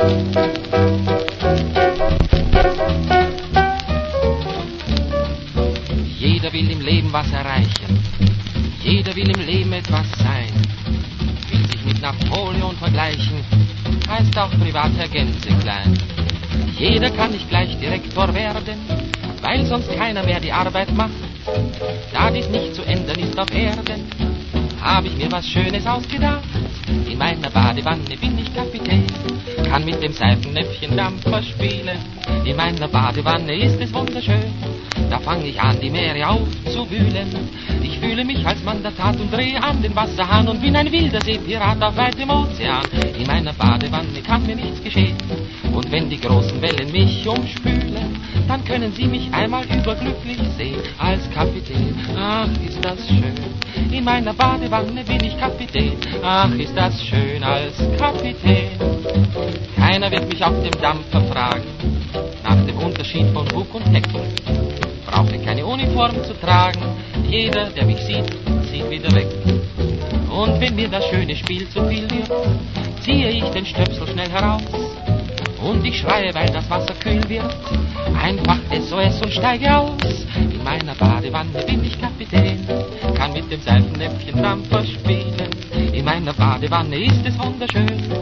Jeder will im Leben was erreichen, jeder will im Leben etwas sein, will sich mit Napoleon vergleichen, heißt auch privat Herr Gänseklein. Jeder kann nicht gleich Direktor werden, weil sonst keiner mehr die Arbeit macht. Da dies nicht zu ändern ist auf Erden, habe ich mir was Schönes ausgedacht. In meiner Badewanne bin ich Kapitän, kann mit dem Seifennäpfchen Dampfer spielen. In meiner Badewanne ist es wunderschön, da fang ich an, die Meere aufzuwühlen. Ich fühle mich als Mann der Tat und drehe an den Wasserhahn und bin ein wilder Seepirat auf weitem Ozean. In meiner Badewanne kann mir nichts geschehen, und wenn die großen Wellen mich umspülen, dann können sie mich einmal überglücklich sehen als Kapitän. Ach, ist das schön, in meiner Badewanne bin ich Kapitän. Ach, ist das schön als Kapitän. Keiner wird mich auf dem Dampfer fragen nach dem Unterschied von Bug und Heck. Brauche keine Uniform zu tragen, jeder, der mich sieht, zieht wieder weg. Und wenn mir das schöne Spiel zu viel wird, ziehe ich den Stöpsel schnell heraus und ich schreie, weil das Wasser kühl wird, einfach SOS und steige aus. In meiner Badewanne bin ich Kapitän, kann mit dem Seifennäpfchen Dampfer spielen. In meiner Badewanne ist es wunderschön,